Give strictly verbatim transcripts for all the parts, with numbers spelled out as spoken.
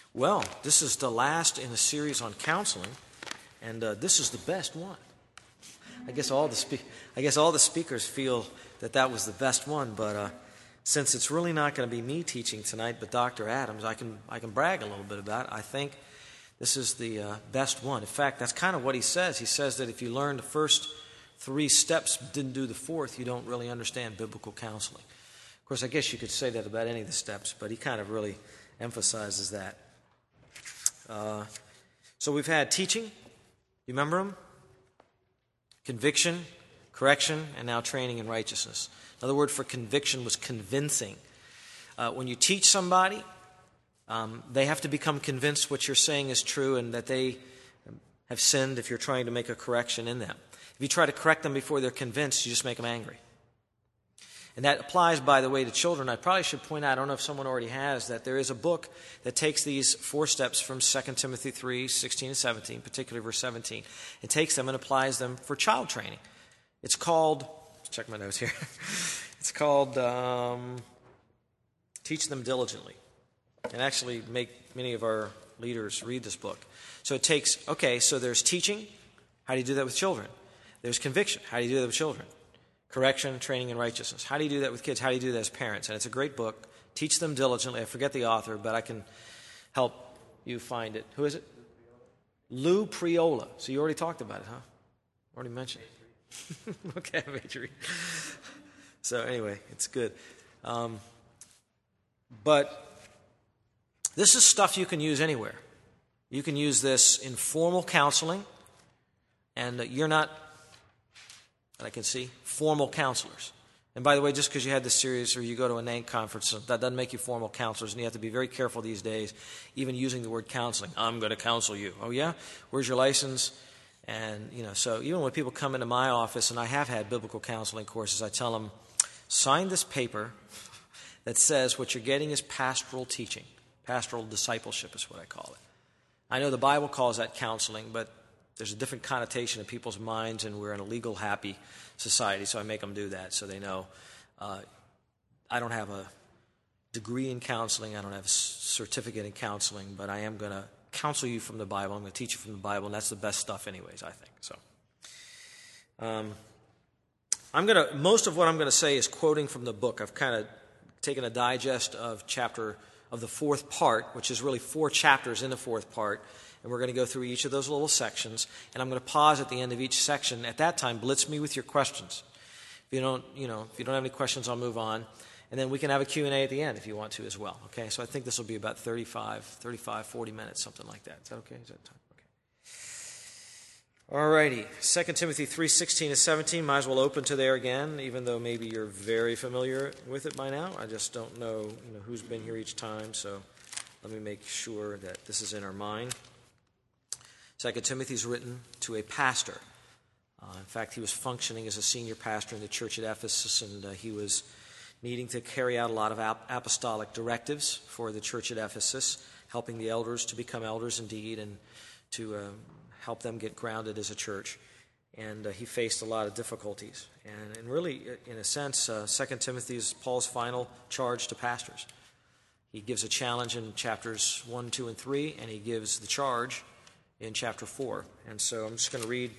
Well, this is the last in a series on counseling, and uh, this is the best one. I guess all the spe- I guess all the speakers feel that that was the best one, but uh, since it's really not going to be me teaching tonight, but Doctor Adams, I can I can brag a little bit about it. I think this is the uh, best one. In fact, that's kind of what he says. He says that if you learn the first three steps, but didn't do the fourth, you don't really understand biblical counseling. Of course, I guess you could say that about any of the steps, but he kind of really emphasizes that. Uh, so we've had teaching, you remember them? Conviction, correction, and now training in righteousness. Another word for conviction was convincing. Uh, when you teach somebody, um, they have to become convinced what you're saying is true and that they have sinned if you're trying to make a correction in them. If you try to correct them before they're convinced, you just make them angry. And that applies, by the way, to children. I probably should point out, I don't know if someone already has, that there is a book that takes these four steps from Second Timothy three, sixteen and seventeen, particularly verse seventeen. It takes them and applies them for child training. It's called, let's check my notes here. It's called um, Teach Them Diligently. And actually make many of our leaders read this book. So it takes, okay, so there's teaching. How do you do that with children? There's conviction. How do you do that with children? Correction, training in righteousness. How do you do that with kids? How do you do that as parents? And it's a great book. Teach Them Diligently. I forget the author, but I can help you find it. Who is it? Lou Priola. So you already talked about it, huh? Already mentioned it. Okay, I made you read. So anyway, it's good. Um, but this is stuff you can use anywhere. You can use this in formal counseling, and you're not, I can see, formal counselors. And by the way, just because you had this series or you go to a N A N C conference, that doesn't make you formal counselors, and you have to be very careful these days, even using the word counseling. I'm going to counsel you. Oh, yeah? Where's your license? And, you know, so even when people come into my office, and I have had biblical counseling courses, I tell them, sign this paper that says what you're getting is pastoral teaching. Pastoral discipleship is what I call it. I know the Bible calls that counseling, but there's a different connotation in people's minds, and we're in a legal, happy society, so I make them do that so they know. Uh, I don't have a degree in counseling. I don't have a certificate in counseling, but I am going to counsel you from the Bible. I'm going to teach you from the Bible, and that's the best stuff anyways, I think. So, um, I'm going to, most of what I'm going to say is quoting from the book. I've kind of taken a digest of chapter, of the fourth part, which is really four chapters in the fourth part. And we're going to go through each of those little sections. And I'm going to pause at the end of each section. At that time, blitz me with your questions. If you don't, you know, if you don't have any questions, I'll move on. And then we can have a Q and A at the end if you want to as well. Okay, so I think this will be about thirty-five, thirty-five, forty minutes, something like that. Is that okay? Is that time? Okay. All righty. Second Timothy three, sixteen and seventeen. Might as well open to there again, even though maybe you're very familiar with it by now. I just don't know, you know, who's been here each time. So let me make sure that this is in our mind. Second Timothy is written to a pastor. Uh, in fact, he was functioning as a senior pastor in the church at Ephesus, and uh, he was needing to carry out a lot of ap- apostolic directives for the church at Ephesus, helping the elders to become elders indeed, and to uh, help them get grounded as a church. And uh, he faced a lot of difficulties. And, and really, in a sense, uh, Second Timothy is Paul's final charge to pastors. He gives a challenge in chapters one, two, and three, and he gives the charge in chapter four. And so I'm just going to read.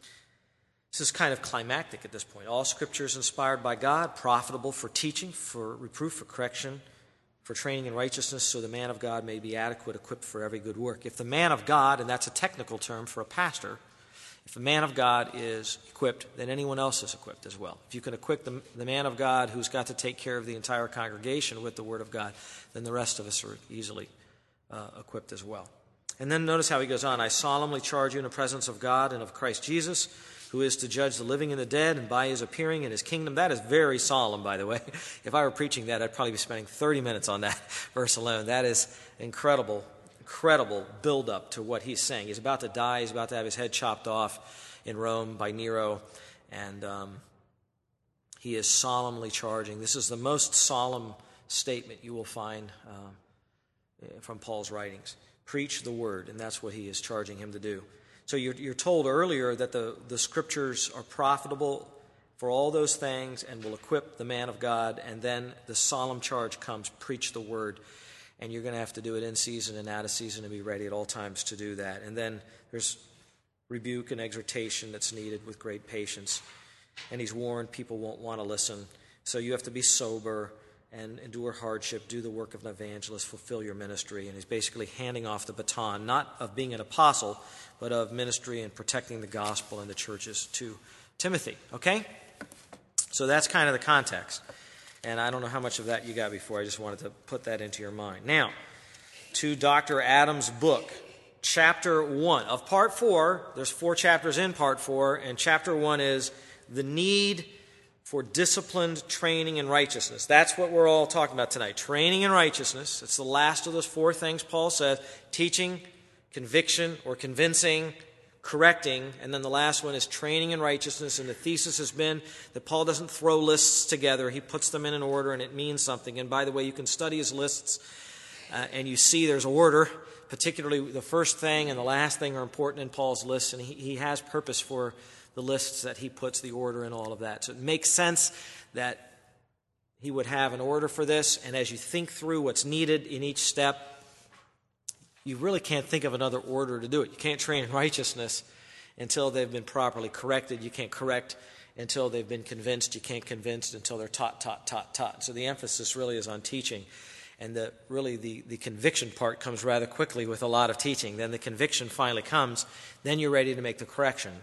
This is kind of climactic at this point. All Scripture is inspired by God, profitable for teaching, for reproof, for correction, for training in righteousness, so the man of God may be adequate, equipped for every good work. If the man of God, and that's a technical term for a pastor, if the man of God is equipped, then anyone else is equipped as well. If you can equip the, the man of God who's got to take care of the entire congregation with the Word of God, then the rest of us are easily uh, equipped as well. And then notice how he goes on. I solemnly charge you in the presence of God and of Christ Jesus, who is to judge the living and the dead, and by his appearing in his kingdom. That is very solemn, by the way. If I were preaching that, I'd probably be spending thirty minutes on that verse alone. That is incredible, incredible build-up to what he's saying. He's about to die. He's about to have his head chopped off in Rome by Nero. And um, he is solemnly charging. This is the most solemn statement you will find uh, from Paul's writings. Preach the word, and that's what he is charging him to do. So you're, you're told earlier that the, the Scriptures are profitable for all those things and will equip the man of God, and then the solemn charge comes, preach the word. And you're going to have to do it in season and out of season and be ready at all times to do that. And then there's rebuke and exhortation that's needed with great patience. And he's warned people won't want to listen. So you have to be sober and endure hardship, do the work of an evangelist, fulfill your ministry. And he's basically handing off the baton, not of being an apostle, but of ministry and protecting the gospel and the churches to Timothy. Okay? So that's kind of the context. And I don't know how much of that you got before. I just wanted to put that into your mind. Now, to Doctor Adams' book, chapter one of part four. There's four chapters in part four, and chapter one is the need for disciplined training in righteousness. That's what we're all talking about tonight. Training in righteousness. It's the last of those four things Paul says. Teaching, conviction or convincing, correcting, and then the last one is training in righteousness. And the thesis has been that Paul doesn't throw lists together. He puts them in an order, and it means something. And by the way, you can study his lists, uh, and you see there's order. Particularly the first thing and the last thing are important in Paul's lists, and he, he has purpose for the lists that he puts, the order and all of that. So it makes sense that he would have an order for this, and as you think through what's needed in each step, you really can't think of another order to do it. You can't train in righteousness until they've been properly corrected. You can't correct until they've been convinced. You can't convince until they're taught, taught, taught, taught. So the emphasis really is on teaching. And the, really the, the conviction part comes rather quickly with a lot of teaching. Then the conviction finally comes. Then you're ready to make the correction.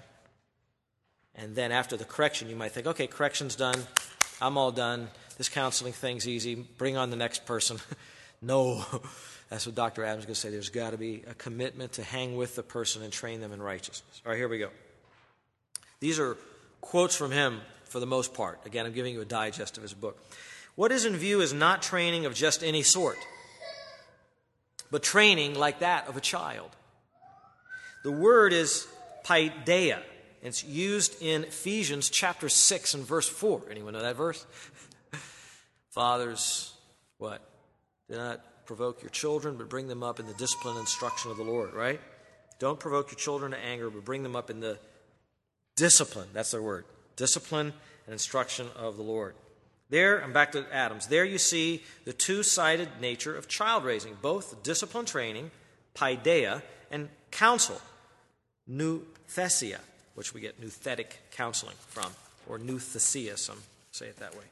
And then after the correction, you might think, okay, correction's done. I'm all done. This counseling thing's easy. Bring on the next person. No. That's what Doctor Adams is going to say. There's got to be a commitment to hang with the person and train them in righteousness. All right, here we go. These are quotes from him for the most part. Again, I'm giving you a digest of his book. What is in view is not training of just any sort, but training like that of a child. The word is paideia. It's used in Ephesians chapter six and verse four. Anyone know that verse? Fathers, what? Do not provoke your children, but bring them up in the discipline and instruction of the Lord, right? Don't provoke your children to anger, but bring them up in the discipline. That's their word. Discipline and instruction of the Lord. There, I'm back to Adams. There you see the two-sided nature of child raising, both discipline training, paideia, and counsel, nouthesia, which we get nouthetic counseling from, or nouthesia, some say it that way.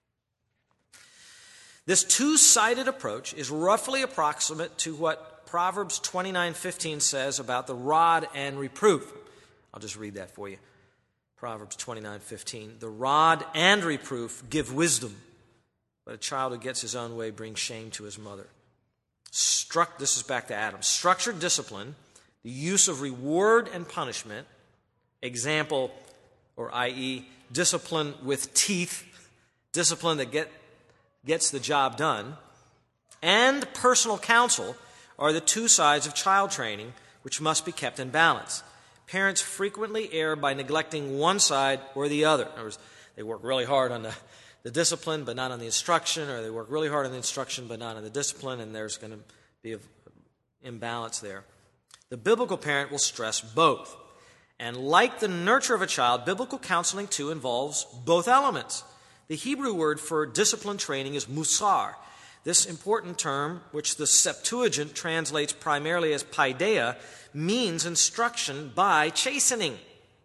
This two-sided approach is roughly approximate to what Proverbs twenty-nine fifteen says about the rod and reproof. I'll just read that for you. Proverbs twenty-nine fifteen. The rod and reproof give wisdom, but a child who gets his own way brings shame to his mother. Struck, this is back to Adam. Structured discipline, the use of reward and punishment, example, or that is, discipline with teeth, discipline that get, gets the job done, and personal counsel are the two sides of child training which must be kept in balance. Parents frequently err by neglecting one side or the other. In other words, they work really hard on the, the discipline but not on the instruction, or they work really hard on the instruction but not on the discipline, and there's going to be an imbalance there. The biblical parent will stress both. And like the nurture of a child, biblical counseling too involves both elements. The Hebrew word for discipline training is musar. This important term, which the Septuagint translates primarily as paideia, means instruction by chastening.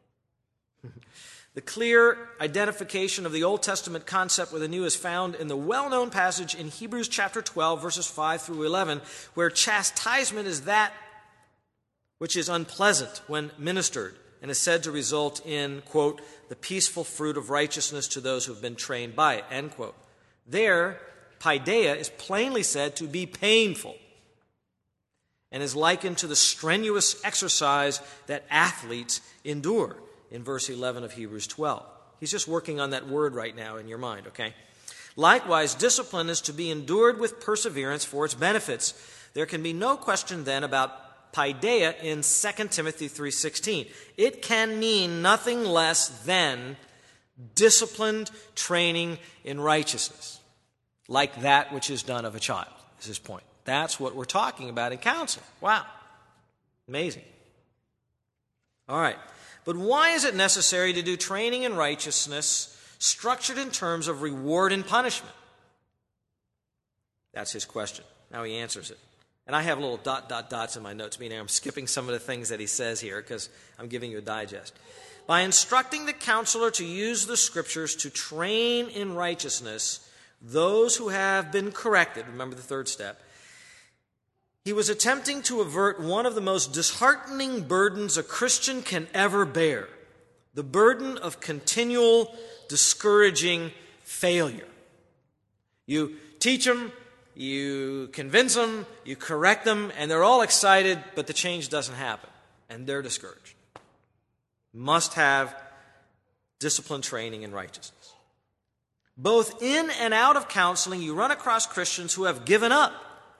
The clear identification of the Old Testament concept with the New is found in the well-known passage in Hebrews chapter twelve, verses five through eleven, where chastisement is that which is unpleasant when ministered, and is said to result in, quote, the peaceful fruit of righteousness to those who have been trained by it, end quote. There, paideia is plainly said to be painful and is likened to the strenuous exercise that athletes endure in verse eleven of Hebrews twelve. He's just working on that word right now in your mind, okay? Likewise, discipline is to be endured with perseverance for its benefits. There can be no question then about paideia in Second Timothy three sixteen. It can mean nothing less than disciplined training in righteousness, like that which is done of a child, is his point. That's what we're talking about in counseling. Wow. Amazing. All right. But why is it necessary to do training in righteousness structured in terms of reward and punishment? That's his question. Now he answers it. And I have little dot, dot, dots in my notes, meaning I'm skipping some of the things that he says here because I'm giving you a digest. By instructing the counselor to use the Scriptures to train in righteousness those who have been corrected, remember the third step, he was attempting to avert one of the most disheartening burdens a Christian can ever bear, the burden of continual, discouraging failure. You teach them, you convince them, you correct them, and they're all excited, but the change doesn't happen, and they're discouraged. Must have discipline training in righteousness. Both in and out of counseling, you run across Christians who have given up,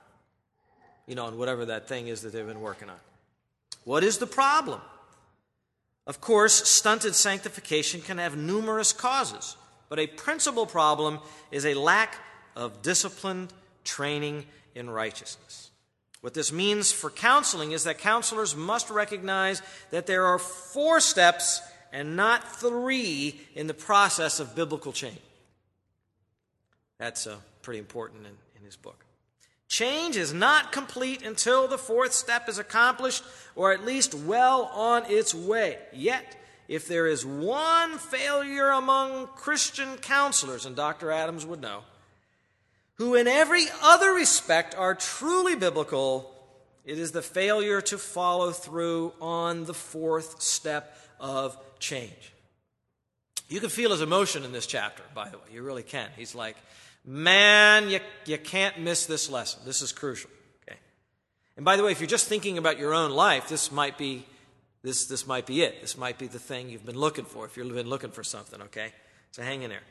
you know, on whatever that thing is that they've been working on. What is the problem? Of course, stunted sanctification can have numerous causes, but a principal problem is a lack of disciplined training in righteousness. What this means for counseling is that counselors must recognize that there are four steps and not three in the process of biblical change. That's uh, pretty important in, in his book. Change is not complete until the fourth step is accomplished, or at least well on its way. Yet, if there is one failure among Christian counselors, and Doctor Adams would know, who in every other respect are truly biblical, it is the failure to follow through on the fourth step of change. You can feel his emotion in this chapter, by the way. You really can. He's like, man, you, you can't miss this lesson. This is crucial. Okay. And by the way, if you're just thinking about your own life, this might be this this might be it. This might be the thing you've been looking for if you've been looking for something, okay? So hang in there.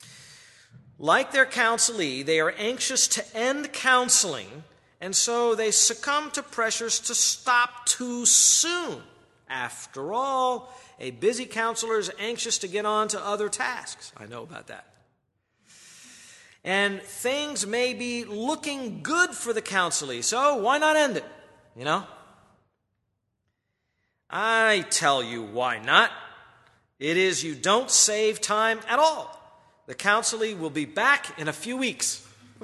Like their counselee, they are anxious to end counseling, and so they succumb to pressures to stop too soon. After all, a busy counselor is anxious to get on to other tasks. I know about that. And things may be looking good for the counselee, so why not end it? You know? I tell you why not. It is you don't save time at all. The counselee will be back in a few weeks.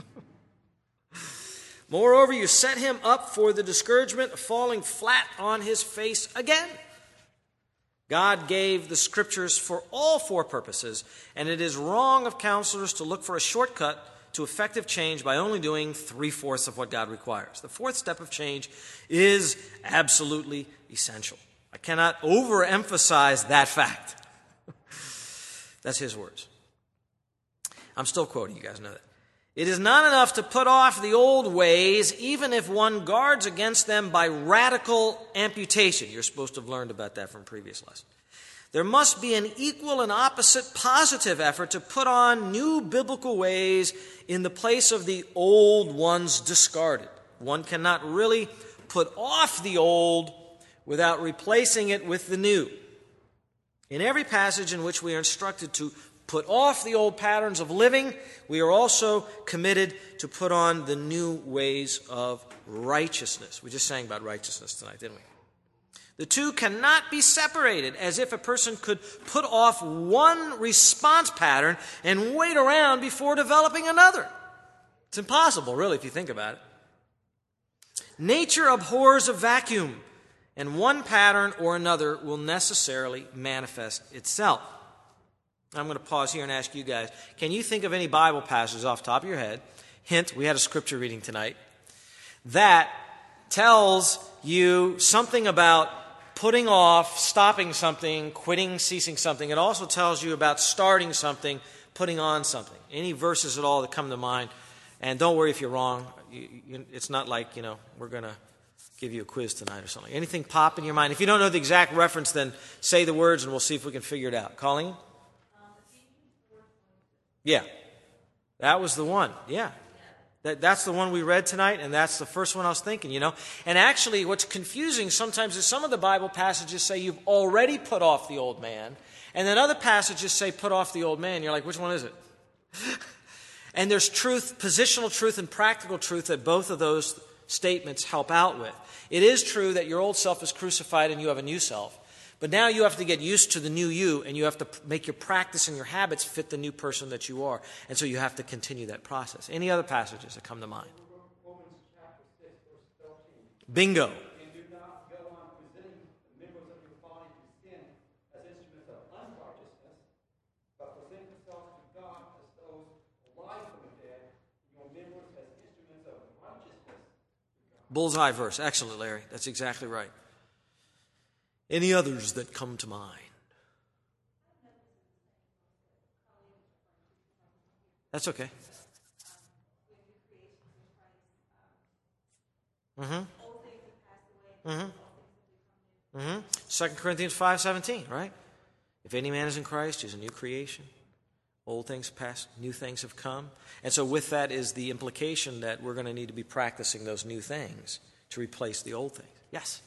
Moreover, you set him up for the discouragement of falling flat on his face again. God gave the Scriptures for all four purposes, and it is wrong of counselors to look for a shortcut to effective change by only doing three-fourths of what God requires. The fourth step of change is absolutely essential. I cannot overemphasize that fact. That's his words. I'm still quoting, you guys know that. It is not enough to put off the old ways, even if one guards against them by radical amputation. You're supposed to have learned about that from previous lessons. There must be an equal and opposite positive effort to put on new biblical ways in the place of the old ones discarded. One cannot really put off the old without replacing it with the new. In every passage in which we are instructed to put off the old patterns of living, we are also committed to put on the new ways of righteousness. We just sang about righteousness tonight, didn't we? The two cannot be separated, as if a person could put off one response pattern and wait around before developing another. It's impossible, really, if you think about it. Nature abhors a vacuum, and one pattern or another will necessarily manifest itself. I'm going to pause here and ask you guys, can you think of any Bible passages off the top of your head? Hint, we had a scripture reading tonight that tells you something about putting off, stopping something, quitting, ceasing something. It also tells you about starting something, putting on something. Any verses at all that come to mind? And don't worry if you're wrong. You, you, it's not like, you know, we're going to give you a quiz tonight or something. Anything pop in your mind? If you don't know the exact reference, then say the words and we'll see if we can figure it out. Colleen? Yeah, that was the one. Yeah, that, that's the one we read tonight, and that's the first one I was thinking, you know. And actually, what's confusing sometimes is some of the Bible passages say you've already put off the old man, and then other passages say put off the old man. You're like, which one is it? And there's truth, positional truth and practical truth that both of those statements help out with. It is true that your old self is crucified and you have a new self. But now you have to get used to the new you, and you have to make your practice and your habits fit the new person that you are. And so you have to continue that process. Any other passages that come to mind? Bingo. And do not go on presenting the members of your body to sin as instruments of unrighteousness, but present yourselves to God as those alive from the dead, and your members as instruments of righteousness. Bullseye verse. Excellent, Larry. That's exactly right. Any others that come to mind? That's okay. Mm-hmm. Mm-hmm. Mm-hmm. Second Corinthians five seventeen, right? If any man is in Christ, he's a new creation. Old things passed, new things have come. And so with that is the implication that we're going to need to be practicing those new things to replace the old things. Yes?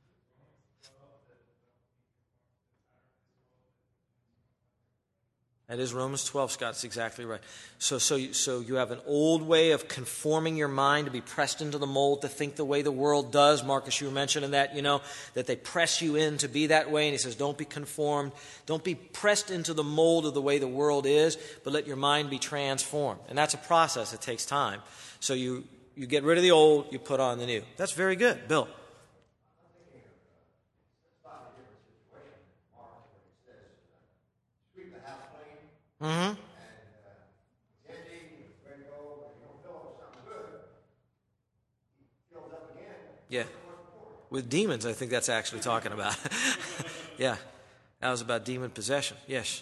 That is Romans twelve, Scott. That's exactly right. So, so, you, so you have an old way of conforming your mind to be pressed into the mold, to think the way the world does. Marcus, you were mentioning that, you know, that they press you in to be that way. And he says, don't be conformed. Don't be pressed into the mold of the way the world is, but let your mind be transformed. And that's a process. It takes time. So you, you get rid of the old, you put on the new. That's very good. Bill. Mm-hmm. And, uh, empty, ready to go, you don't fill up with something good, he fills up again. Yeah. With demons, I think that's actually talking about. Yeah. That was about demon possession. Yes.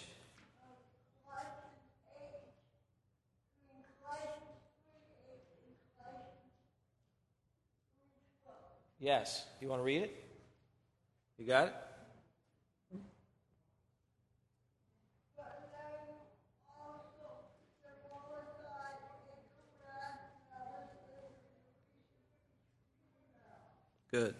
Yes. You want to read it? You got it? Good.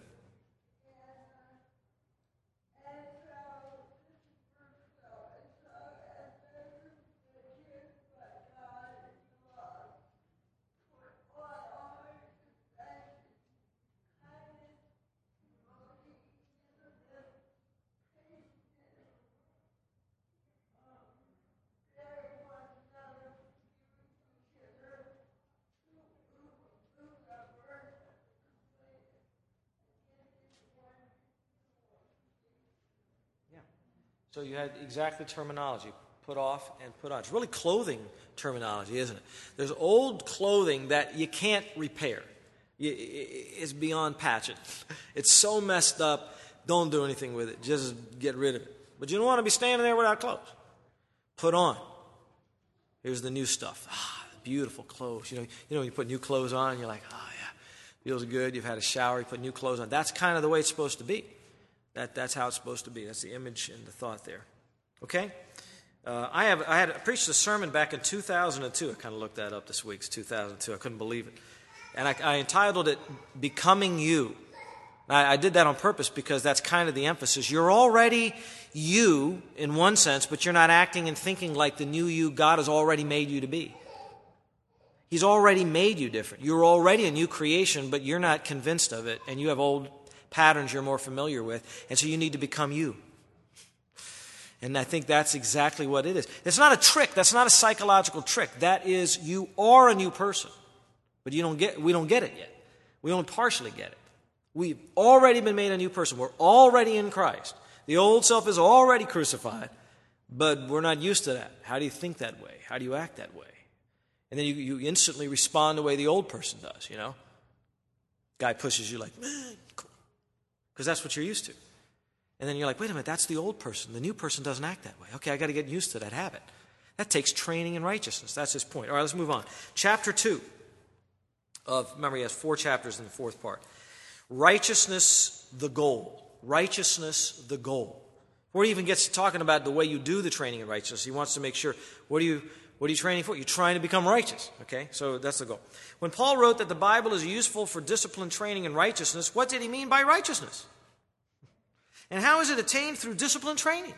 So you had exactly terminology, put off and put on. It's really clothing terminology, isn't it? There's old clothing that you can't repair. It's beyond patching. It's so messed up, don't do anything with it. Just get rid of it. But you don't want to be standing there without clothes. Put on. Here's the new stuff. Ah, beautiful clothes. You know, you know, you put new clothes on, and you're like, oh, yeah, feels good. You've had a shower, you put new clothes on. That's kind of the way it's supposed to be. That, that's how it's supposed to be. That's the image and the thought there. Okay? Uh, I have I had I preached a sermon back in two thousand two. I kind of looked that up this week. It's two thousand two. I couldn't believe it. And I, I entitled it, Becoming You. I, I did that on purpose because that's kind of the emphasis. You're already you in one sense, but you're not acting and thinking like the new you God has already made you to be. He's already made you different. You're already a new creation, but you're not convinced of it, and you have old patterns you're more familiar with, and so you need to become you. And I think that's exactly what it is. It's not a trick. That's not a psychological trick. That is, you are a new person, but you don't get. We don't get it yet. We only partially get it. We've already been made a new person. We're already in Christ. The old self is already crucified, but we're not used to that. How do you think that way? How do you act that way? And then you, you instantly respond the way the old person does, you know? Guy pushes you like, man, cool. Because that's what you're used to. And then you're like, wait a minute, that's the old person. The new person doesn't act that way. Okay, I got to get used to that habit. That takes training in righteousness. That's his point. All right, let's move on. Chapter two of, remember he has four chapters in the fourth part. Righteousness, the goal. Righteousness, the goal. Before he even gets to talking about the way you do the training in righteousness, he wants to make sure, what are you, what are you training for? You're trying to become righteous. Okay, so that's the goal. When Paul wrote that the Bible is useful for discipline, training, in righteousness, what did he mean by righteousness? And how is it attained? Through discipline training.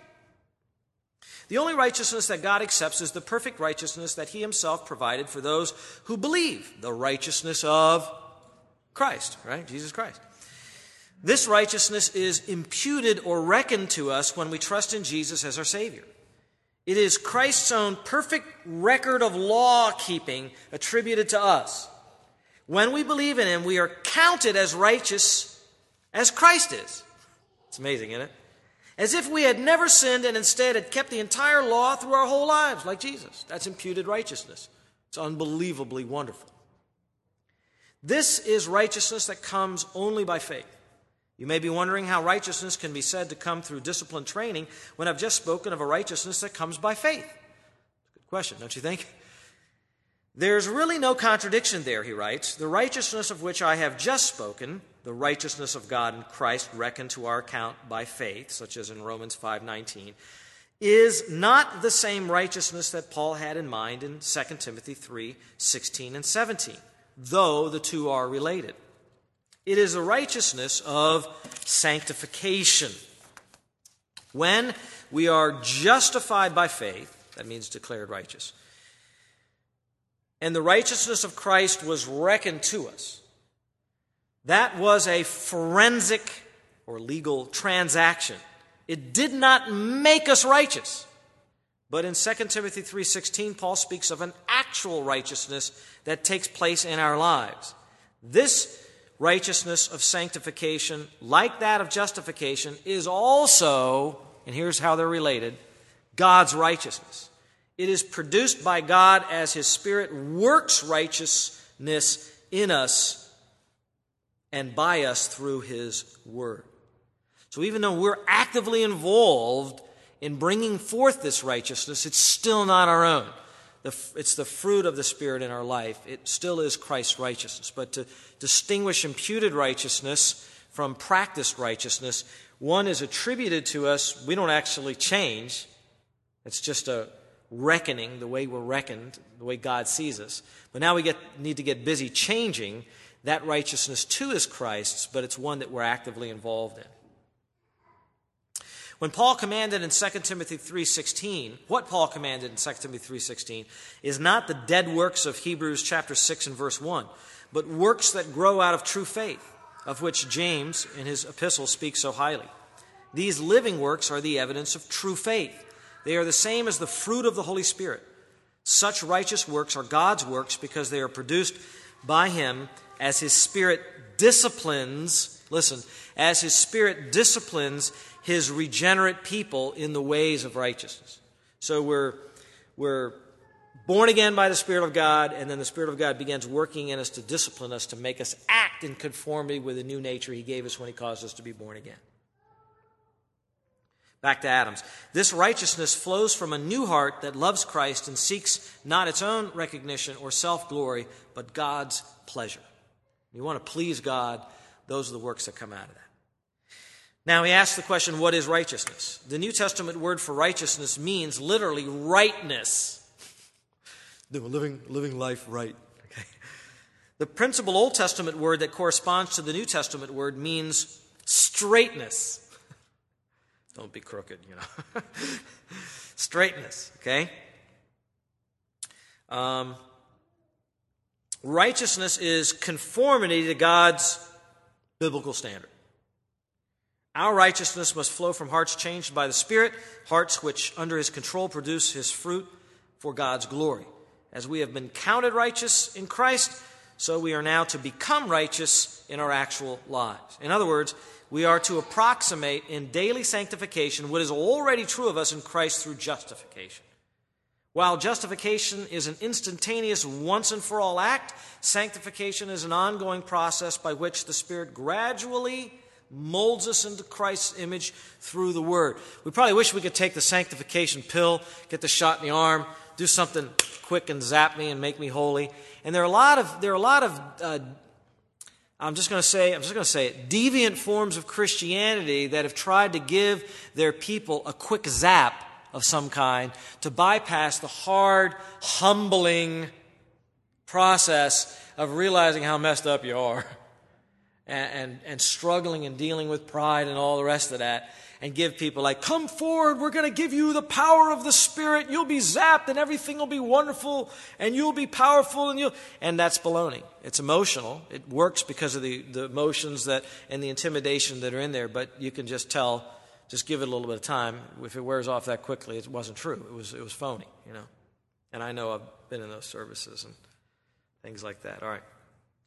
The only righteousness that God accepts is the perfect righteousness that he himself provided for those who believe, the righteousness of Christ, right? Jesus Christ. This righteousness is imputed or reckoned to us when we trust in Jesus as our Savior. It is Christ's own perfect record of law keeping attributed to us. When we believe in him, we are counted as righteous as Christ is. It's amazing, isn't it? As if we had never sinned and instead had kept the entire law through our whole lives, like Jesus. That's imputed righteousness. It's unbelievably wonderful. This is righteousness that comes only by faith. You may be wondering how righteousness can be said to come through disciplined training when I've just spoken of a righteousness that comes by faith. Good question, don't you think? There's really no contradiction there, he writes. The righteousness of which I have just spoken, the righteousness of God in Christ reckoned to our account by faith, such as in Romans five nineteen, is not the same righteousness that Paul had in mind in Second Timothy three sixteen and seventeen, though the two are related. It is the righteousness of sanctification. When we are justified by faith, that means declared righteous, and the righteousness of Christ was reckoned to us, that was a forensic or legal transaction. It did not make us righteous. But in Second Timothy three sixteen, Paul speaks of an actual righteousness that takes place in our lives. This righteousness of sanctification, like that of justification, is also, and here's how they're related, God's righteousness. It is produced by God as his Spirit works righteousness in us and by us through his word. So even though we're actively involved in bringing forth this righteousness, it's still not our own. It's the fruit of the Spirit in our life. It still is Christ's righteousness. But to distinguish imputed righteousness from practiced righteousness, one is attributed to us. We don't actually change. It's just a reckoning, the way we're reckoned, the way God sees us. But now we get, need to get busy changing that righteousness too is Christ's, but it's one that we're actively involved in. When Paul commanded in Second Timothy three sixteen, what Paul commanded in Second Timothy three sixteen is not the dead works of Hebrews chapter six and verse one, but works that grow out of true faith, of which James in his epistle speaks so highly. These living works are the evidence of true faith. They are the same as the fruit of the Holy Spirit. Such righteous works are God's works because they are produced by him as his Spirit disciplines, listen, as his Spirit disciplines his regenerate people in the ways of righteousness. So we're, we're born again by the Spirit of God, and then the Spirit of God begins working in us to discipline us, to make us act in conformity with the new nature he gave us when he caused us to be born again. Back to Adam's. This righteousness flows from a new heart that loves Christ and seeks not its own recognition or self-glory, but God's pleasure. You want to please God, those are the works that come out of that. Now he asks the question, what is righteousness? The New Testament word for righteousness means literally rightness. Living, living life right. Okay. The principal Old Testament word that corresponds to the New Testament word means straightness. Don't be crooked, you know. Straightness, okay? Um, righteousness is conformity to God's biblical standard. Our righteousness must flow from hearts changed by the Spirit, hearts which, under his control, produce his fruit for God's glory. As we have been counted righteous in Christ, so we are now to become righteous in our actual lives. In other words, we are to approximate in daily sanctification what is already true of us in Christ through justification. While justification is an instantaneous once-and-for-all act, sanctification is an ongoing process by which the Spirit gradually molds us into Christ's image through the Word. We probably wish we could take the sanctification pill, get the shot in the arm, do something quick and zap me and make me holy. And there are a lot of there are a lot of uh, I'm just going to say I'm just going to say it, deviant forms of Christianity that have tried to give their people a quick zap of some kind to bypass the hard, humbling process of realizing how messed up you are and, and, and struggling and dealing with pride and all the rest of that, and give people like, come forward, we're going to give you the power of the Spirit, you'll be zapped and everything will be wonderful and you'll be powerful, and you'll and that's baloney. It's emotional. It works because of the, the emotions that and the intimidation that are in there, but you can just tell, just give it a little bit of time. If it wears off that quickly, it wasn't true. It was it was phony, you know. And I know I've been in those services and things like that. All right.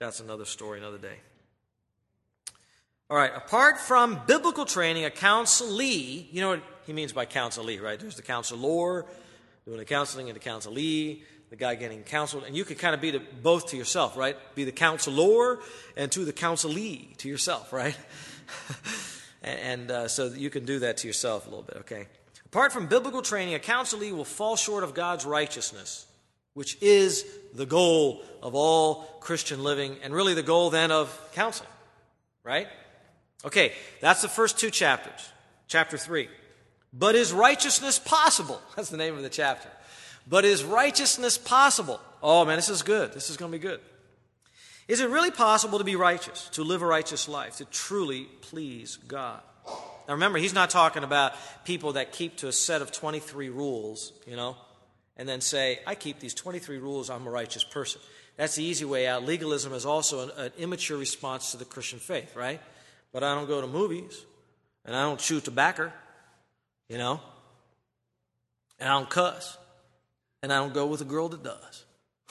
That's another story, another day. All right, apart from biblical training, a counselee, you know what he means by counselee, right? There's the counselor doing the counseling and the counselee, the guy getting counseled. And you could kind of be the, both to yourself, right? Be the counselor and to the counselee to yourself, right? and uh, so you can do that to yourself a little bit, okay? Apart from biblical training, a counselee will fall short of God's righteousness, which is the goal of all Christian living and really the goal then of counseling, right? Okay, that's the first two chapters. Chapter three. But is righteousness possible? That's the name of the chapter. But is righteousness possible? Oh man, this is good. This is going to be good. Is it really possible to be righteous, to live a righteous life, to truly please God? Now remember, he's not talking about people that keep to a set of twenty-three rules, you know, and then say, I keep these twenty-three rules, I'm a righteous person. That's the easy way out. Legalism is also an, an immature response to the Christian faith, right? But I don't go to movies, and I don't chew tobacco, you know, and I don't cuss, and I don't go with a girl that does.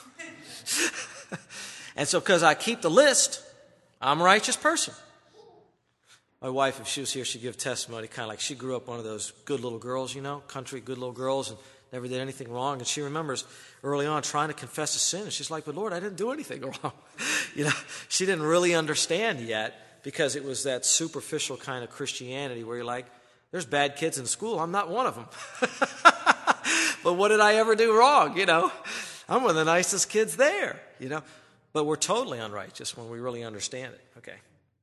And so because I keep the list, I'm a righteous person. My wife, if she was here, she'd give testimony, kind of like she grew up one of those good little girls, you know, country good little girls, and never did anything wrong. And she remembers early on trying to confess a sin, and she's like, but Lord, I didn't do anything wrong. You know, she didn't really understand yet, because it was that superficial kind of Christianity where you're like, there's bad kids in school, I'm not one of them. But what did I ever do wrong, you know? I'm one of the nicest kids there, you know? But we're totally unrighteous when we really understand it, okay?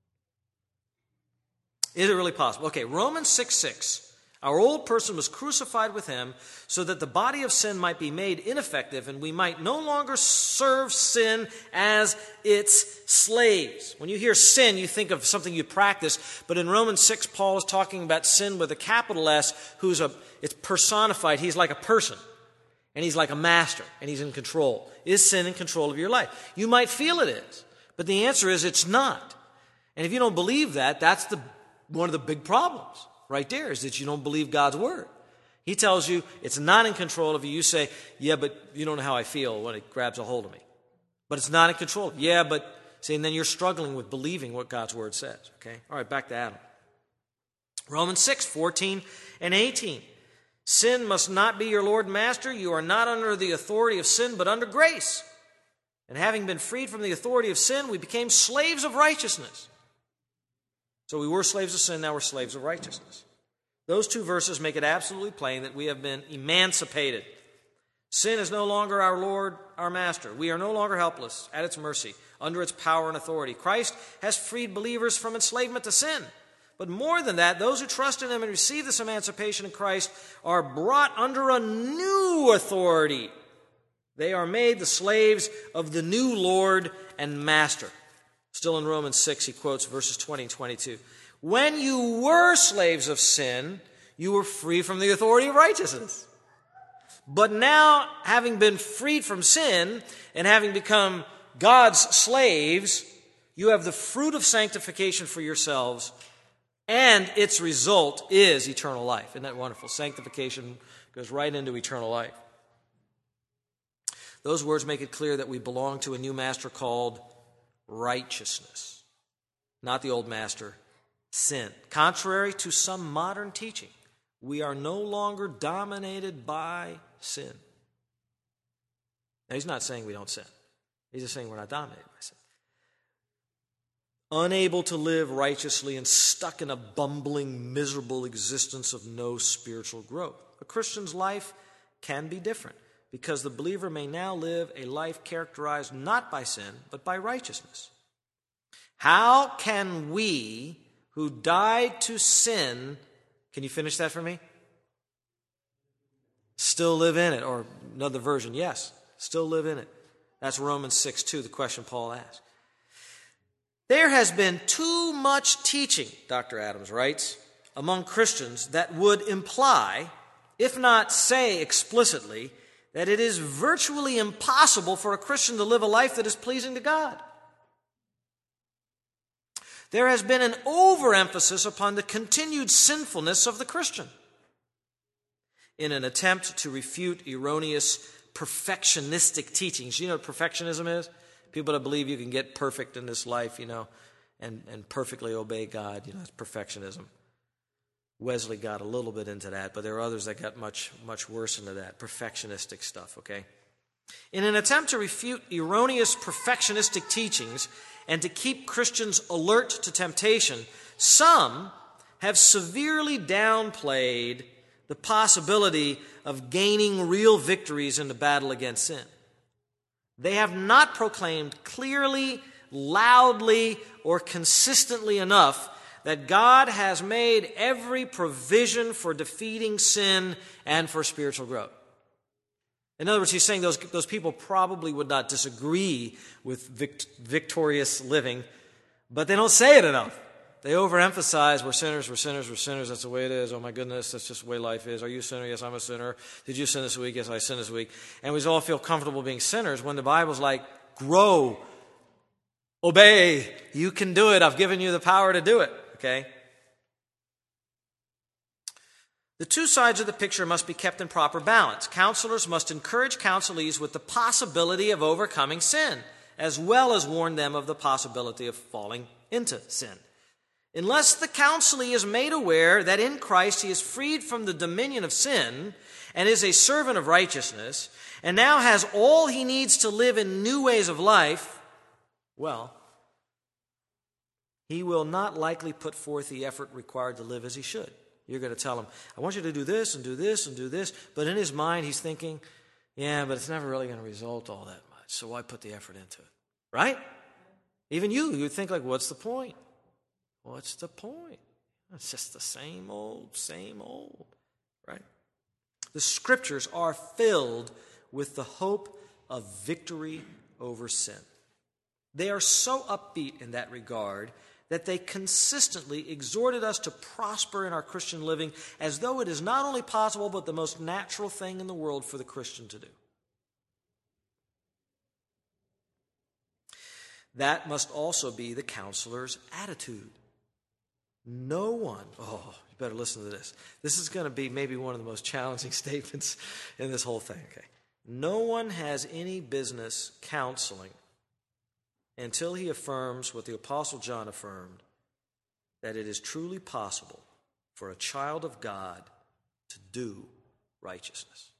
Is it really possible? Okay, Romans six six. Our old person was crucified with him so that the body of sin might be made ineffective and we might no longer serve sin as its slaves. When you hear sin, you think of something you practice, but in Romans six, Paul is talking about sin with a capital S, who's a, it's personified. He's like a person, and he's like a master, and he's in control. Is sin in control of your life? You might feel it is, but the answer is it's not. And if you don't believe that, that's the one of the big problems. Right there is that you don't believe God's word. He tells you it's not in control of you. You say, yeah, but you don't know how I feel when it grabs a hold of me. But it's not in control. Yeah, but see, and then you're struggling with believing what God's word says. Okay? All right, back to Adam. Romans six, fourteen and eighteen. Sin must not be your Lord and Master. You are not under the authority of sin, but under grace. And having been freed from the authority of sin, we became slaves of righteousness. So we were slaves of sin, now we're slaves of righteousness. Those two verses make it absolutely plain that we have been emancipated. Sin is no longer our Lord, our Master. We are no longer helpless at its mercy, under its power and authority. Christ has freed believers from enslavement to sin. But more than that, those who trust in him and receive this emancipation in Christ are brought under a new authority. They are made the slaves of the new Lord and Master. Still in Romans six, he quotes verses twenty and twenty-two. When you were slaves of sin, you were free from the authority of righteousness. But now, having been freed from sin and having become God's slaves, you have the fruit of sanctification for yourselves, and its result is eternal life. Isn't that wonderful? Sanctification goes right into eternal life. Those words make it clear that we belong to a new master called righteousness, not the old master, sin. Contrary to some modern teaching, we are no longer dominated by sin. Now, he's not saying we don't sin. He's just saying we're not dominated by sin. Unable to live righteously and stuck in a bumbling, miserable existence of no spiritual growth. A Christian's life can be different, because the believer may now live a life characterized not by sin, but by righteousness. How can we who died to sin, can you finish that for me? Still live in it? Or another version, yes, still live in it. That's Romans six two, the question Paul asked. There has been too much teaching, Doctor Adams writes, among Christians that would imply, if not say explicitly, that it is virtually impossible for a Christian to live a life that is pleasing to God. There has been an overemphasis upon the continued sinfulness of the Christian in an attempt to refute erroneous perfectionistic teachings. You know what perfectionism is? People that believe you can get perfect in this life, you know, and, and perfectly obey God, you know, that's perfectionism. Wesley got a little bit into that, but there are others that got much, much worse into that, perfectionistic stuff, okay? In an attempt to refute erroneous perfectionistic teachings and to keep Christians alert to temptation, some have severely downplayed the possibility of gaining real victories in the battle against sin. They have not proclaimed clearly, loudly, or consistently enough that God has made every provision for defeating sin and for spiritual growth. In other words, he's saying those, those people probably would not disagree with vict, victorious living, but they don't say it enough. They overemphasize, we're sinners, we're sinners, we're sinners, that's the way it is. Oh my goodness, that's just the way life is. Are you a sinner? Yes, I'm a sinner. Did you sin this week? Yes, I sinned this week. And we all feel comfortable being sinners when the Bible's like, grow, obey, you can do it. I've given you the power to do it, okay? The two sides of the picture must be kept in proper balance. Counselors must encourage counselees with the possibility of overcoming sin, as well as warn them of the possibility of falling into sin. Unless the counselee is made aware that in Christ he is freed from the dominion of sin and is a servant of righteousness, and now has all he needs to live in new ways of life, well, he will not likely put forth the effort required to live as he should. You're going to tell him, I want you to do this and do this and do this, but in his mind he's thinking, yeah, but it's never really going to result all that much, so why put the effort into it? Right? Even you, you would think like, what's the point? What's the point? It's just the same old, same old, right? The scriptures are filled with the hope of victory over sin. They are so upbeat in that regard that they consistently exhorted us to prosper in our Christian living as though it is not only possible but the most natural thing in the world for the Christian to do. That must also be the counselor's attitude. No one, oh, you better listen to this. This is going to be maybe one of the most challenging statements in this whole thing, okay? No one has any business counseling until he affirms what the Apostle John affirmed, that it is truly possible for a child of God to do righteousness.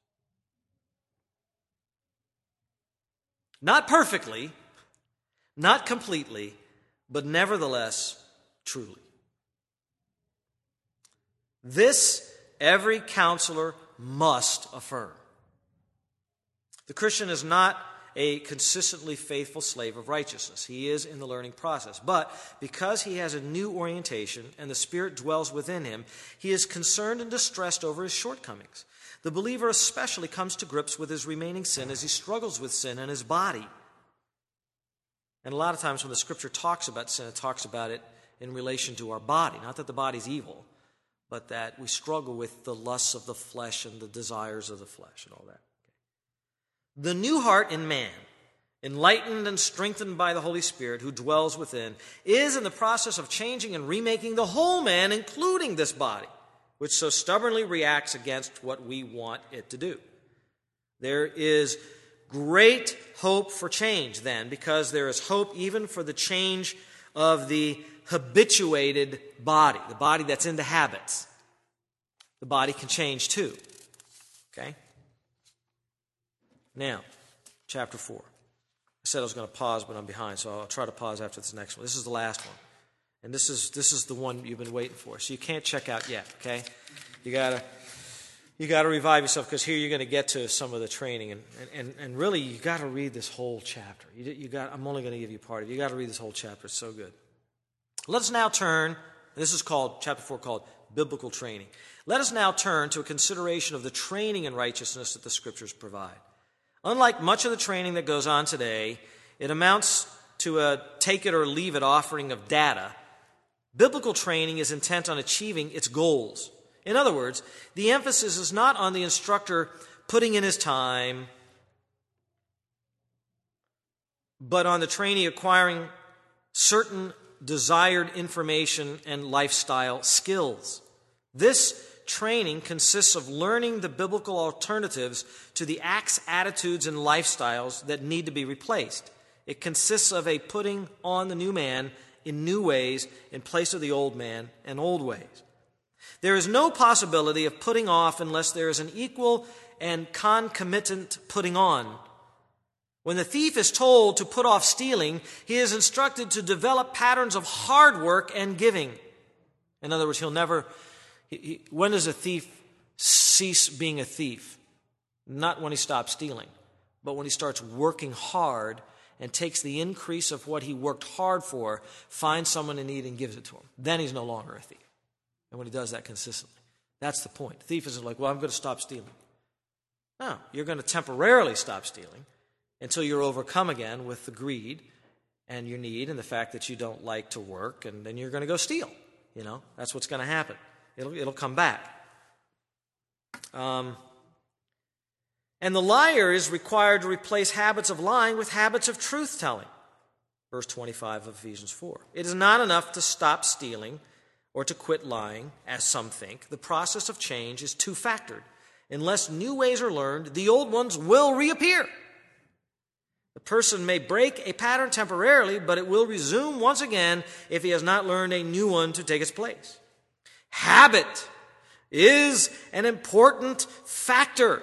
Not perfectly, not completely, but nevertheless, truly. This every counselor must affirm. The Christian is not a consistently faithful slave of righteousness. He is in the learning process. But because he has a new orientation and the Spirit dwells within him, he is concerned and distressed over his shortcomings. The believer especially comes to grips with his remaining sin as he struggles with sin in his body. And a lot of times when the Scripture talks about sin, it talks about it in relation to our body. Not that the body's evil, but that we struggle with the lusts of the flesh and the desires of the flesh and all that. The new heart in man, enlightened and strengthened by the Holy Spirit who dwells within, is in the process of changing and remaking the whole man, including this body, which so stubbornly reacts against what we want it to do. There is great hope for change then, because there is hope even for the change of the habituated body, the body that's into habits. The body can change too. Okay? Now, chapter four. I said I was going to pause, but I'm behind, so I'll try to pause after this next one. This is the last one. And this is this is the one you've been waiting for. So you can't check out yet, okay? You gotta you gotta revive yourself, because here you're going to get to some of the training, and and, and really you got to read this whole chapter. You, you got I'm only going to give you part of it. You got to read this whole chapter. It's so good. Let us now turn. This is called chapter four, called biblical training. Let us now turn to a consideration of the training in righteousness that the Scriptures provide. Unlike much of the training that goes on today, it amounts to a take-it-or-leave-it offering of data. Biblical training is intent on achieving its goals. In other words, the emphasis is not on the instructor putting in his time, but on the trainee acquiring certain desired information and lifestyle skills. This training consists of learning the biblical alternatives to the acts, attitudes, and lifestyles that need to be replaced. It consists of a putting on the new man in new ways in place of the old man and old ways. There is no possibility of putting off unless there is an equal and concomitant putting on. When the thief is told to put off stealing, he is instructed to develop patterns of hard work and giving. In other words, he'll never... He, he, when does a thief cease being a thief? Not when he stops stealing, but when he starts working hard and takes the increase of what he worked hard for, finds someone in need and gives it to him. Then he's no longer a thief. And when he does that consistently. That's the point. The thief isn't like, well, I'm going to stop stealing. No, you're going to temporarily stop stealing until you're overcome again with the greed and your need and the fact that you don't like to work, and then you're going to go steal. You know, that's what's going to happen. It'll, it'll come back. Um, and the liar is required to replace habits of lying with habits of truth-telling. Verse twenty-five of Ephesians four. It is not enough to stop stealing or to quit lying, as some think. The process of change is two-factored. Unless new ways are learned, the old ones will reappear. The person may break a pattern temporarily, but it will resume once again if he has not learned a new one to take its place. Habit is an important factor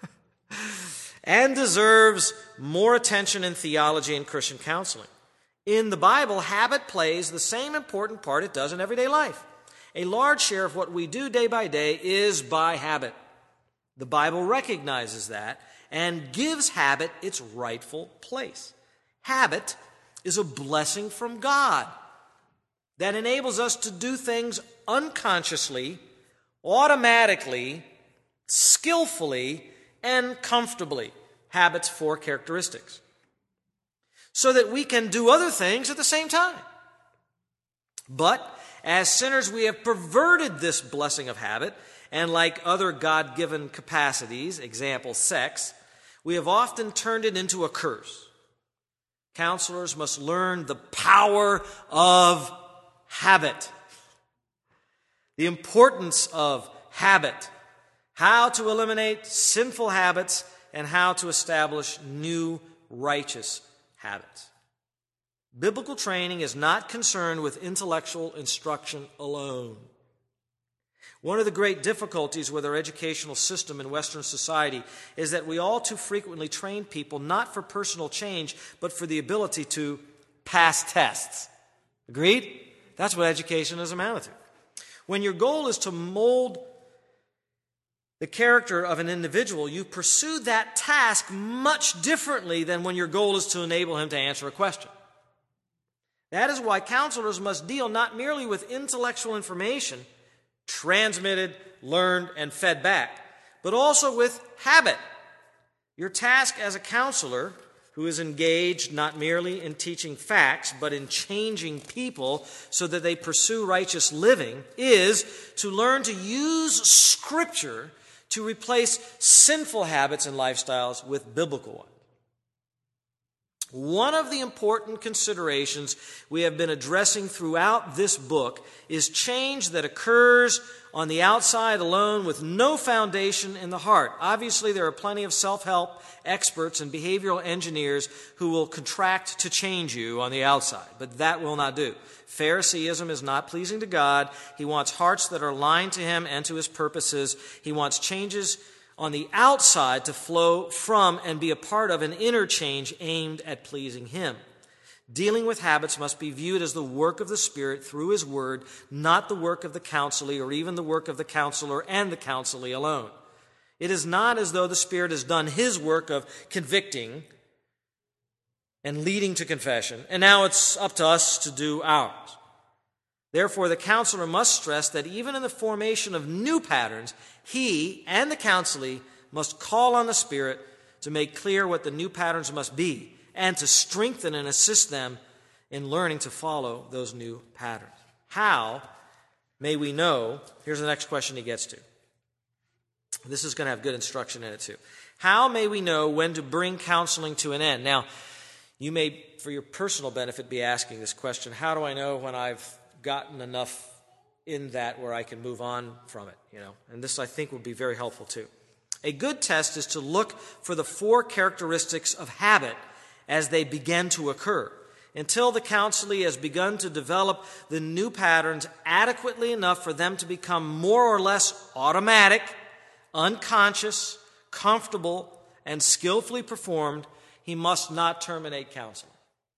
and deserves more attention in theology and Christian counseling. In the Bible, habit plays the same important part it does in everyday life. A large share of what we do day by day is by habit. The Bible recognizes that and gives habit its rightful place. Habit is a blessing from God that enables us to do things unconsciously, automatically, skillfully, and comfortably. Habits, four characteristics. So that we can do other things at the same time. But as sinners, we have perverted this blessing of habit, and like other God-given capacities, example, sex, we have often turned it into a curse. Counselors must learn the power of habit, the importance of habit, how to eliminate sinful habits, and how to establish new righteous habits. Biblical training is not concerned with intellectual instruction alone. One of the great difficulties with our educational system in Western society is that we all too frequently train people not for personal change, but for the ability to pass tests. Agreed? That's what education is amounted to. When your goal is to mold the character of an individual, you pursue that task much differently than when your goal is to enable him to answer a question. That is why counselors must deal not merely with intellectual information, transmitted, learned, and fed back, but also with habit. Your task as a counselor who is engaged not merely in teaching facts, but in changing people so that they pursue righteous living, is to learn to use Scripture to replace sinful habits and lifestyles with biblical ones. One of the important considerations we have been addressing throughout this book is change that occurs on the outside alone with no foundation in the heart. Obviously, there are plenty of self-help experts and behavioral engineers who will contract to change you on the outside, but that will not do. Phariseeism is not pleasing to God. He wants hearts that are aligned to Him and to His purposes. He wants changes on the outside to flow from and be a part of an inner change aimed at pleasing Him. Dealing with habits must be viewed as the work of the Spirit through His Word, not the work of the counselee or even the work of the counselor and the counselee alone. It is not as though the Spirit has done His work of convicting and leading to confession, and now it's up to us to do ours. Therefore, the counselor must stress that even in the formation of new patterns, he and the counselee must call on the Spirit to make clear what the new patterns must be and to strengthen and assist them in learning to follow those new patterns. How may we know? Here's the next question he gets to. This is going to have good instruction in it too. How may we know when to bring counseling to an end? Now, you may, for your personal benefit, be asking this question. How do I know when I've gotten enough in that where I can move on from it? You know, and this, I think, would be very helpful too. A good test is to look for the four characteristics of habit as they begin to occur, until the counselee has begun to develop the new patterns adequately enough for them to become more or less automatic, unconscious, comfortable, and skillfully performed. He must not terminate counseling.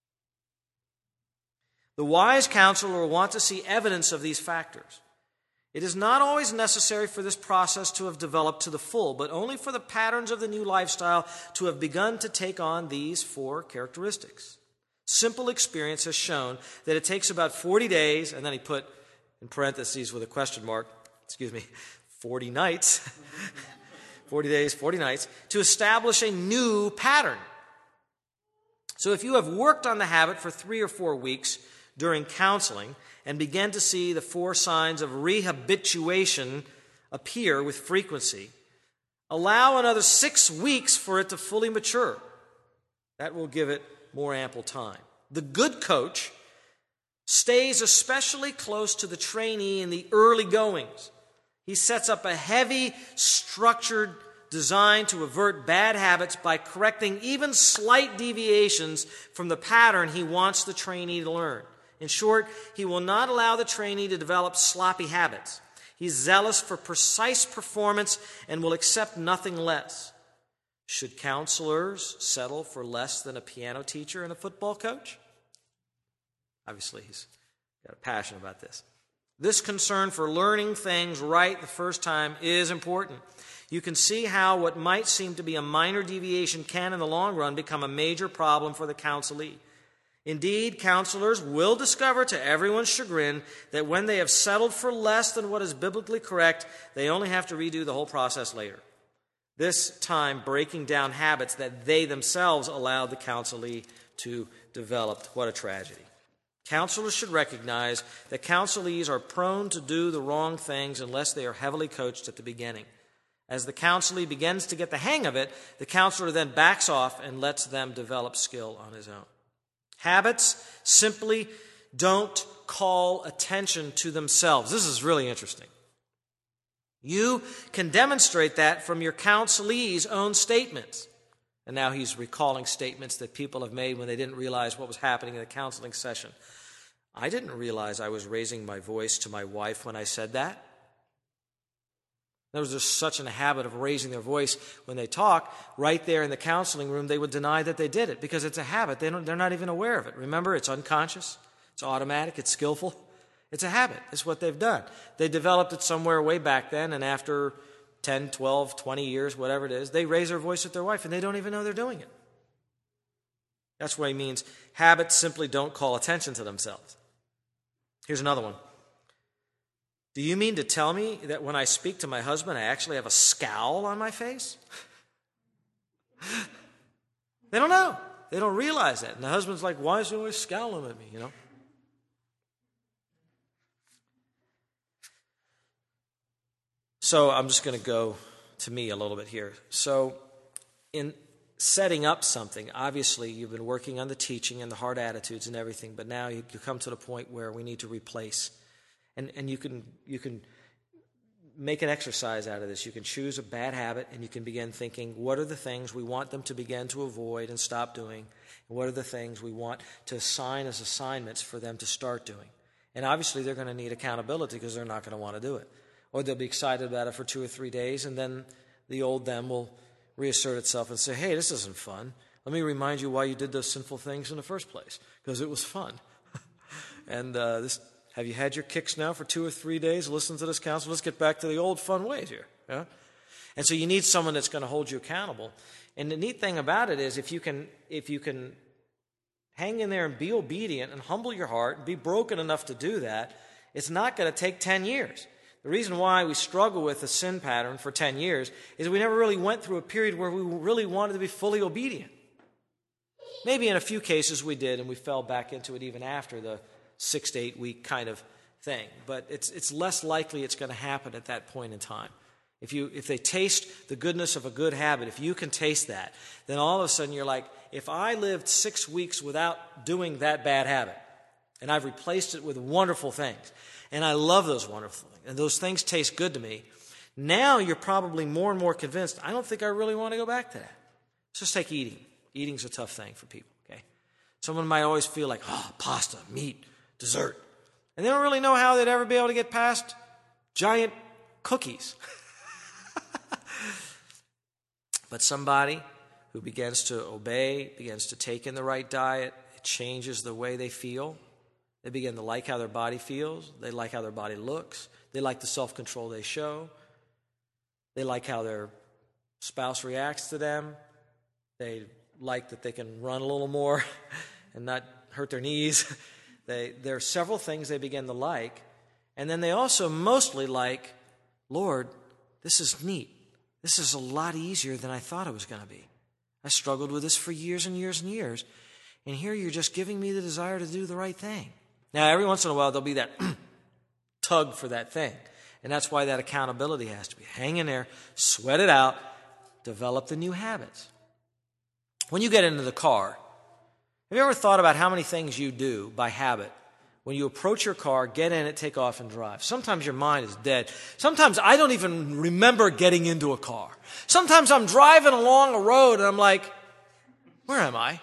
The wise counselor will want to see evidence of these factors. It is not always necessary for this process to have developed to the full, but only for the patterns of the new lifestyle to have begun to take on these four characteristics. Simple experience has shown that it takes about forty days, and then he put in parentheses with a question mark, excuse me, forty nights, forty days, forty nights, to establish a new pattern. So if you have worked on the habit for three or four weeks during counseling and begin to see the four signs of rehabituation appear with frequency, allow another six weeks for it to fully mature. That will give it more ample time. The good coach stays especially close to the trainee in the early goings. He sets up a heavy, structured design to avert bad habits by correcting even slight deviations from the pattern he wants the trainee to learn. In short, he will not allow the trainee to develop sloppy habits. He's zealous for precise performance and will accept nothing less. Should counselors settle for less than a piano teacher and a football coach? Obviously, he's got a passion about this. This concern for learning things right the first time is important. You can see how what might seem to be a minor deviation can, in the long run, become a major problem for the counselee. Indeed, counselors will discover to everyone's chagrin that when they have settled for less than what is biblically correct, they only have to redo the whole process later. This time breaking down habits that they themselves allowed the counselee to develop. What a tragedy. Counselors should recognize that counselees are prone to do the wrong things unless they are heavily coached at the beginning. As the counselee begins to get the hang of it, the counselor then backs off and lets them develop skill on his own. Habits simply don't call attention to themselves. This is really interesting. You can demonstrate that from your counselee's own statements. And now he's recalling statements that people have made when they didn't realize what was happening in the counseling session. I didn't realize I was raising my voice to my wife when I said that. There was just such a habit of raising their voice when they talk. Right there in the counseling room, they would deny that they did it because it's a habit. They don't, they're not even aware of it. Remember, it's unconscious, it's automatic, it's skillful. It's a habit. It's what they've done. They developed it somewhere way back then, and after ten, twelve, twenty years, whatever it is, they raise their voice at their wife, and they don't even know they're doing it. That's what he means. Habits simply don't call attention to themselves. Here's another one. Do you mean to tell me that when I speak to my husband, I actually have a scowl on my face? They don't know. They don't realize that. And the husband's like, why is he always scowling at me, you know? So I'm just going to go to me a little bit here. So in setting up something, obviously you've been working on the teaching and the hard attitudes and everything, but now you, you come to the point where we need to replace. And and you can you can make an exercise out of this. You can choose a bad habit and you can begin thinking, what are the things we want them to begin to avoid and stop doing? And what are the things we want to assign as assignments for them to start doing? And obviously they're going to need accountability because they're not going to want to do it. Or they'll be excited about it for two or three days, and then the old them will reassert itself and say, hey, this isn't fun. Let me remind you why you did those sinful things in the first place, because it was fun. and uh, this... Have you had your kicks now for two or three days? Listen to this counsel. Let's get back to the old fun ways here. Yeah? And so you need someone that's going to hold you accountable. And the neat thing about it is if you can if you can hang in there and be obedient and humble your heart and be broken enough to do that, it's not going to take ten years. The reason why we struggle with a sin pattern for ten years is we never really went through a period where we really wanted to be fully obedient. Maybe in a few cases we did, and we fell back into it even after the six to eight week kind of thing. But it's it's less likely it's going to happen at that point in time. If you if they taste the goodness of a good habit, if you can taste that, then all of a sudden you're like, if I lived six weeks without doing that bad habit, and I've replaced it with wonderful things, and I love those wonderful things, and those things taste good to me, now you're probably more and more convinced, I don't think I really want to go back to that. Let's just take eating. Eating's a tough thing for people. Someone might always feel like, oh, pasta, meat, dessert. And they don't really know how they'd ever be able to get past giant cookies. But somebody who begins to obey, begins to take in the right diet, it changes the way they feel. They begin to like how their body feels. They like how their body looks. They like the self-control they show. They like how their spouse reacts to them. They like that they can run a little more and not hurt their knees. They, there are several things they begin to like. And then they also mostly like, Lord, this is neat. This is a lot easier than I thought it was going to be. I struggled with this for years and years and years. And here you're just giving me the desire to do the right thing. Now, every once in a while, there'll be that tug for that thing. And that's why that accountability has to be. Hang in there, sweat it out, develop the new habits. When you get into the car, have you ever thought about how many things you do by habit? When you approach your car, get in it, take off, and drive. Sometimes your mind is dead. Sometimes I don't even remember getting into a car. Sometimes I'm driving along a road and I'm like, where am I?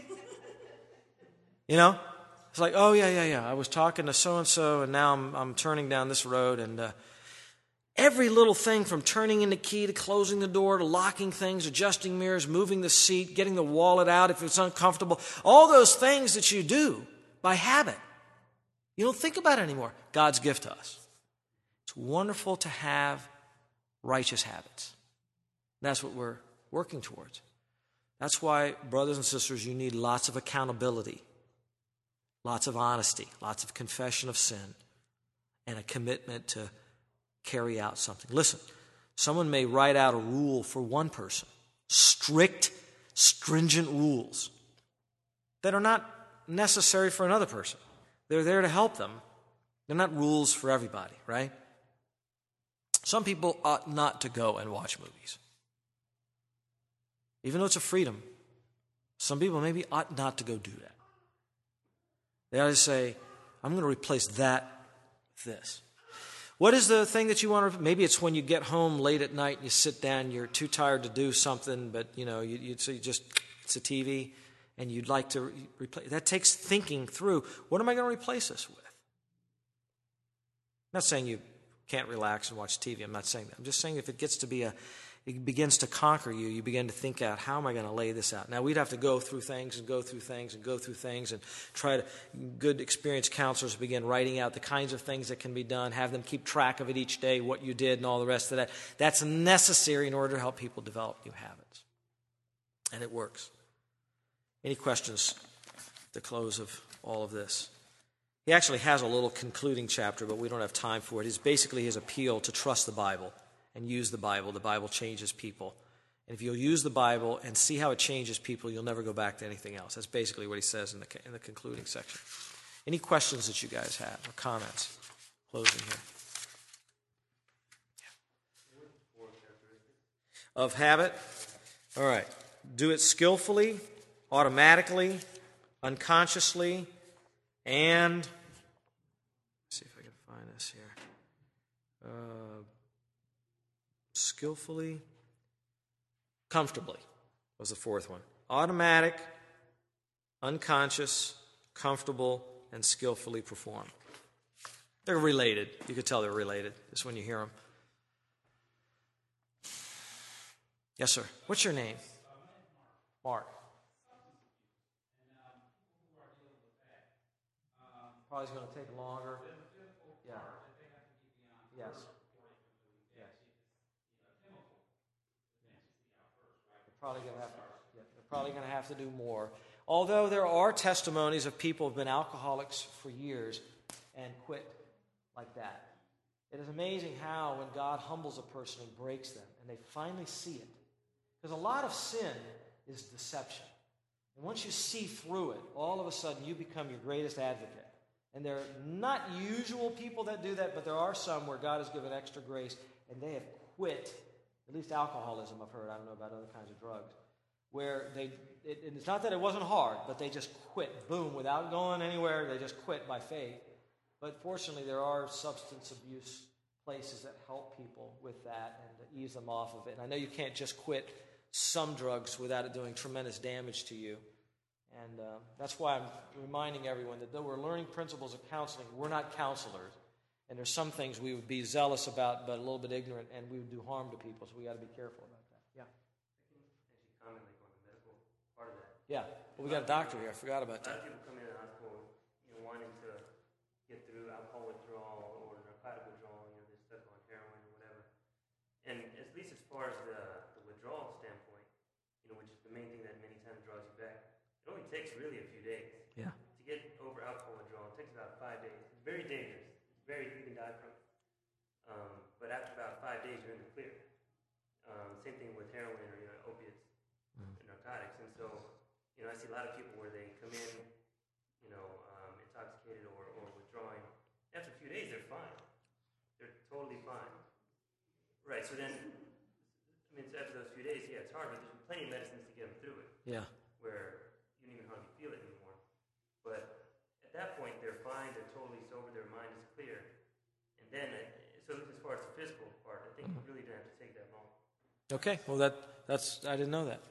You know? It's like, oh, yeah, yeah, yeah. I was talking to so-and-so and now I'm, I'm turning down this road. And uh, every little thing from turning in the key to closing the door to locking things, adjusting mirrors, moving the seat, getting the wallet out if it's uncomfortable, all those things that you do by habit. You don't think about it anymore. God's gift to us. It's wonderful to have righteous habits. That's what we're working towards. That's why, brothers and sisters, you need lots of accountability, lots of honesty, lots of confession of sin, and a commitment to carry out something. Listen, someone may write out a rule for one person, strict, stringent rules that are not necessary for another person. They're there to help them. They're not rules for everybody, right? Some people ought not to go and watch movies. Even though it's a freedom, some people maybe ought not to go do that. They ought to say, I'm going to replace that with this. What is the thing that you want to, maybe it's when you get home late at night and you sit down, you're too tired to do something, but you know, you, you, so you just, it's a T V. And you'd like to replace, that takes thinking through, what am I going to replace this with? I'm not saying you can't relax and watch T V. I'm not saying that. I'm just saying if it gets to be a, it begins to conquer you, you begin to think out, how am I going to lay this out? Now, we'd have to go through things and go through things and go through things and try to, good experienced counselors begin writing out the kinds of things that can be done, have them keep track of it each day, what you did and all the rest of that. That's necessary in order to help people develop new habits. And it works. Any questions at the close of all of this? He actually has a little concluding chapter, but we don't have time for it. It's basically his appeal to trust the Bible and use the Bible. The Bible changes people. And if you'll use the Bible and see how it changes people, you'll never go back to anything else. That's basically what he says in the, in the concluding section. Any questions that you guys have or comments? Closing here. Of habit? All right. Do it skillfully, automatically, unconsciously, and let's see if I can find this here. Uh, skillfully, comfortably was the fourth one. Automatic, unconscious, comfortable, and skillfully perform. They're related. You could tell they're related just when you hear them. Yes, sir. What's your name? Mark. Probably going to take longer. Yeah. Yes. Yes. They're probably going to have to. Yeah, they're probably going to have to do more. Although there are testimonies of people who've been alcoholics for years and quit like that. It is amazing how when God humbles a person and breaks them, and they finally see it. Because a lot of sin is deception. And once you see through it, all of a sudden you become your greatest advocate. And there are not usual people that do that, but there are some where God has given extra grace, and they have quit, at least alcoholism I've heard, I don't know about other kinds of drugs, where they, it, it's not that it wasn't hard, but they just quit, boom, without going anywhere, they just quit by faith. But fortunately, there are substance abuse places that help people with that and to ease them off of it. And I know you can't just quit some drugs without it doing tremendous damage to you. And uh, that's why I'm reminding everyone that though we're learning principles of counseling, we're not counselors. And there's some things we would be zealous about, but a little bit ignorant, and we would do harm to people. So we got to be careful about that. Yeah. I can actually comment like on the medical part of that. Yeah. Well, we got a doctor here. I forgot about A lot that. of people come in the hospital, you know, wanting to get through alcohol withdrawal or narcotic withdrawal. You know, they're stuck on heroin or whatever. And at least as far as the, the withdrawal standpoint, you know, which is the main thing that many times draws you back, it only takes really a few days. Yeah. To get over alcohol withdrawal, it takes about five days. It's very dangerous. It's very, you can die from it. Um, but after about five days, you're in the clear. Um, same thing with heroin or, you know, opiates mm. and narcotics. And so, you know, I see a lot of people where they come in, you know, um, intoxicated or, or withdrawing. After a few days, they're fine. They're totally fine. Right, so then, I mean, so after those few days, yeah, it's hard, but there's plenty of medicines to get them through it. Yeah. Where you don't even hardly feel it anymore. But at that point, they're fine, they're totally sober, their mind is clear. And then, so as far as the physical part, I think mm-hmm. you really don't have to take that long. Okay, well, that that's I didn't know that.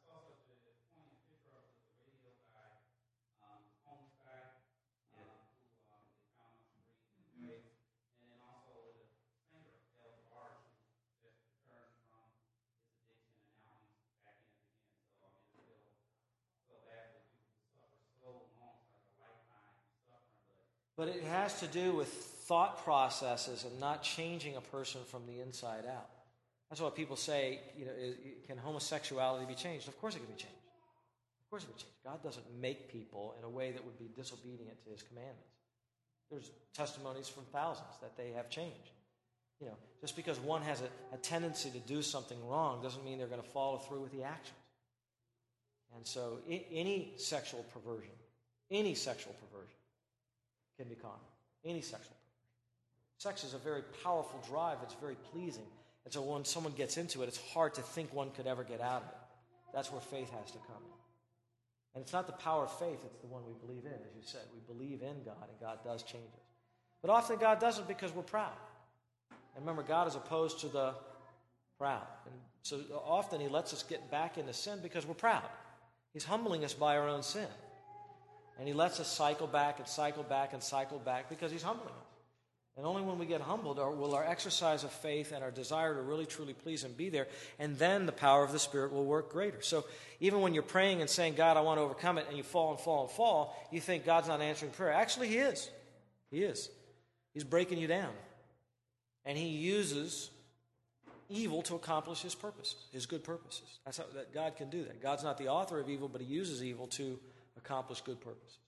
But it has to do with thought processes and not changing a person from the inside out. That's why people say, you know, can homosexuality be changed? Of course it can be changed. Of course it can be changed. God doesn't make people in a way that would be disobedient to his commandments. There's testimonies from thousands that they have changed. You know, just because one has a, a tendency to do something wrong doesn't mean they're going to follow through with the actions. And so I- any sexual perversion, any sexual perversion, can be common. Any sexual perversion. Sex is a very powerful drive. It's very pleasing. And so when someone gets into it, it's hard to think one could ever get out of it. That's where faith has to come in. And it's not the power of faith, it's the one we believe in, as you said. We believe in God, and God does change us. But often God doesn't because we're proud. And remember, God is opposed to the proud. And so often he lets us get back into sin because we're proud. He's humbling us by our own sin. And he lets us cycle back and cycle back and cycle back because he's humbling us. And only when we get humbled will our exercise of faith and our desire to really truly please him be there, and then the power of the Spirit will work greater. So even when you're praying and saying, God, I want to overcome it, and you fall and fall and fall, you think God's not answering prayer. Actually, he is. He is. He's breaking you down. And he uses evil to accomplish his purposes, his good purposes. That's how that God can do that. God's not the author of evil, but he uses evil to accomplish good purpose.